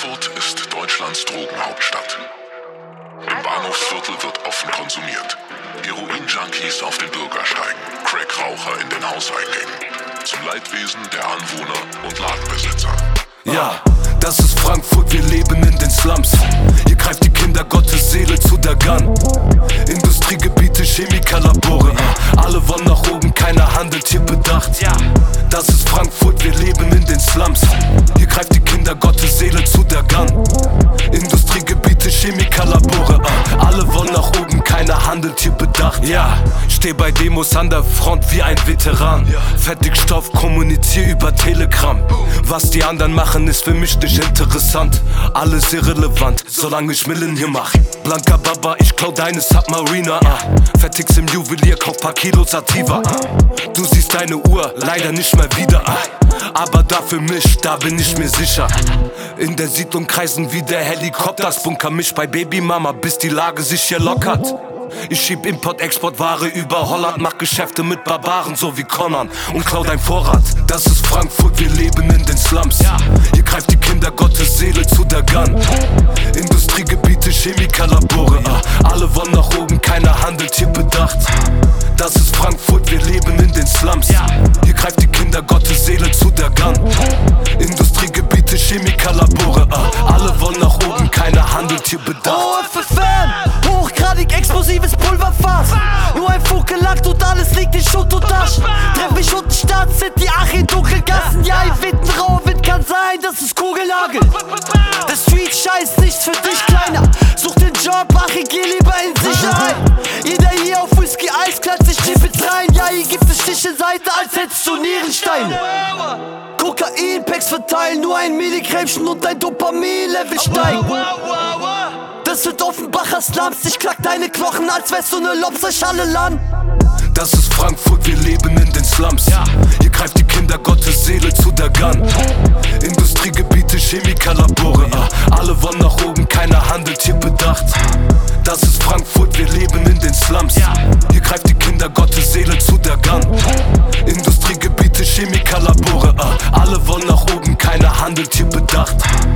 Frankfurt ist Deutschlands Drogenhauptstadt. Im Bahnhofsviertel wird offen konsumiert. Heroin-Junkies auf den Bürgersteigen, Crack-Raucher in den Hauseingängen. Zum Leidwesen der Anwohner und Ladenbesitzer. Ja, das ist Frankfurt, wir leben in den Slums. Hier greift die Kindergottesseele zu der Gun. Industriegebiete, Chemikerlabore, alle wollen nach oben, keiner handelt hier bedacht. Das ist Frankfurt, wir leben in den Slums. Hier greift die Kindergottesseele zu der Gun. Industriegebiete, Chemikerlabore, alle wollen nach oben, keiner handelt hier bedacht. Ja, steh bei Demos an der Front wie ein Veteran. Fertigstoff, kommunizier über Telegram. Was die anderen machen, ist für mich nicht interessant. Alles irrelevant, solange ich Millen hier mach. Blanker Baba, ich klau deine Submariner. Fertig's im Juwelier, kauf paar Kilo Sativa. Du siehst deine Uhr, leider nicht mehr wieder. Aber dafür mich, da bin ich mir sicher. In der Siedlung kreisen wie der Helikopters. Bunker mich bei Babymama, bis die Lage sich hier lockert. Ich schieb Import-Export-Ware über Holland, mach Geschäfte mit Barbaren, so wie Conan, und klau dein Vorrat. Das ist Frankfurt, wir leben in den Slums. Hier greift die Kindergottesseele zu der Gun. Industriegebiete, Chemikerlabore, alle wollen nach oben, keiner handelt hier bedacht. Das ist Frankfurt, wir leben in den Slums. Hier greift die Kindergottesseele zu der Gun. Industriegebiete, Chemikerlabore, alle wollen nach oben, keiner handelt hier bedacht. OFFM, hochgradig explosives Pulverfass. Nur ein Funke langt und alles liegt in Schutt und Asch. Treff mich unten Stadt, sind die Achim Dunkelgassen. Ja, ein Wittenrauer Wind kann sein, das ist Kugellage. Der Street-Scheiß, nichts für dich, Kleiner. Such den Job, Achim, geh lieber in Sicherheit. Jeder hier auf Whisky Eis klatscht sich Chippets rein. Ja, hier gibt es Stichelseite, als hättest du Nierensteine. Kokain-Packs verteilen, nur ein Milligrämchen und dein Dopamin-Level steigt. Das sind Offenbacher Slums, ich klack deine Knochen, als wärst du ne Lobsterschale Land. Das ist Frankfurt, wir leben in den Slums. Hier greift die Kindergottesseele zu der Gun. Industriegebiete, Chemikerlabore, alle wollen nach oben, keiner handelt hier bedacht. Das ist Frankfurt, wir leben in den Slums. Hier greift die Kindergottesseele zu der Gun. Industriegebiete, Chemikerlabore, alle wollen nach oben, keiner handelt hier bedacht.